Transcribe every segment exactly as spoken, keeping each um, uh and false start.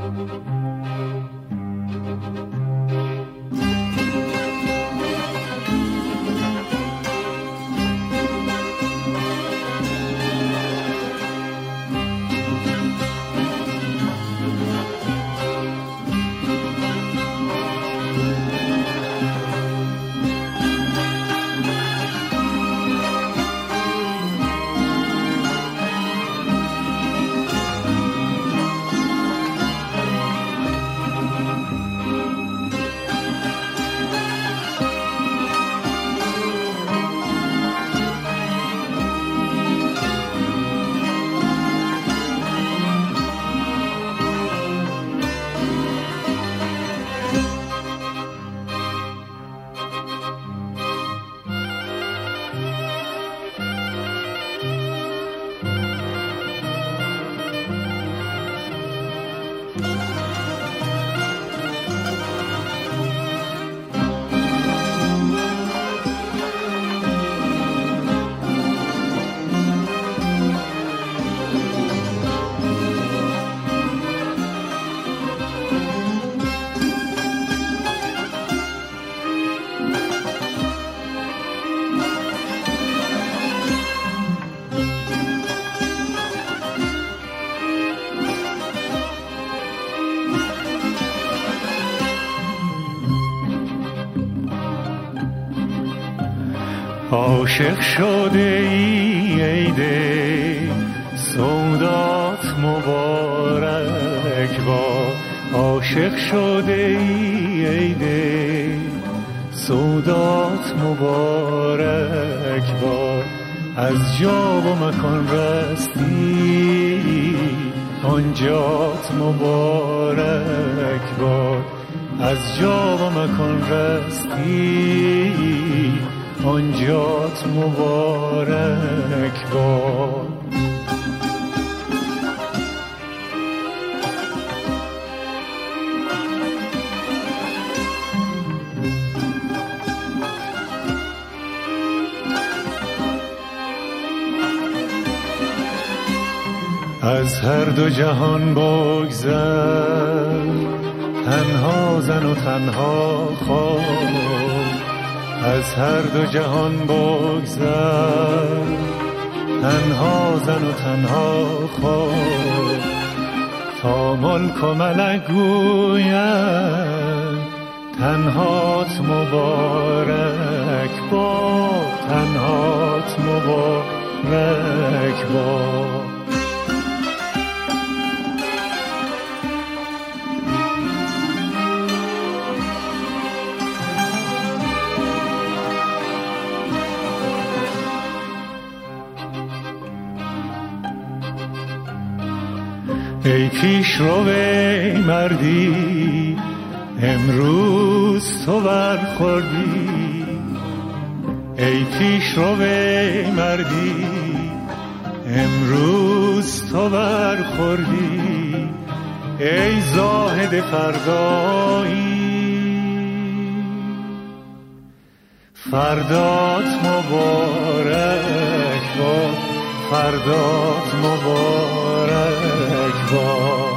عاشق شده ای ای دل سودات مبارک باد، عاشق شده ای ای دل سودات مبارک باد. از جا و مکان رستی آنجات مبارک باد، از جا و مکان رستی آنجات مبارک باد. از هر دو جهان بگذر، تنها زن و تنها خواب. از هر دو جهان بگذر، تنها زن و تنها خواب. تا ملک و ملک گویند تنهات مبارک باد، تنهات مبارک باد. ای پیش رو مردی امروز تو برخوردی، ای پیش رو مردی امروز تو برخوردی. ای زاهد فردایی فردات مبارک باد، فردات مبارک باد.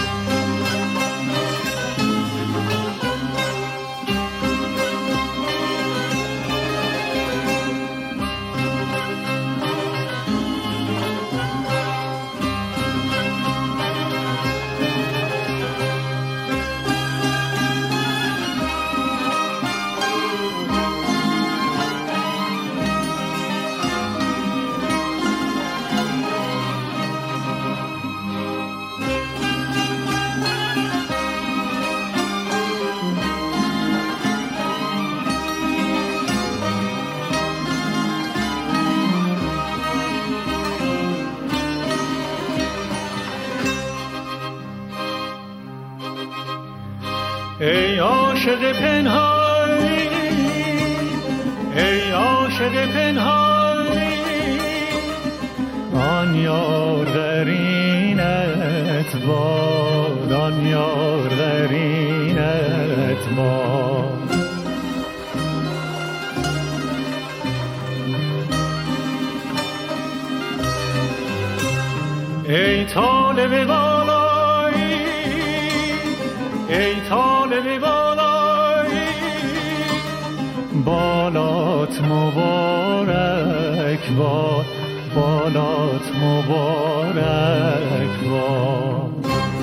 ای عاشق پنهانی، ای عاشق پنهانی، آن یار قرینت باد، آن یار قرینت باد. ای طالب بالایی، ای طالب بالایی، بالات مبارک باد، بالات مبارک باد.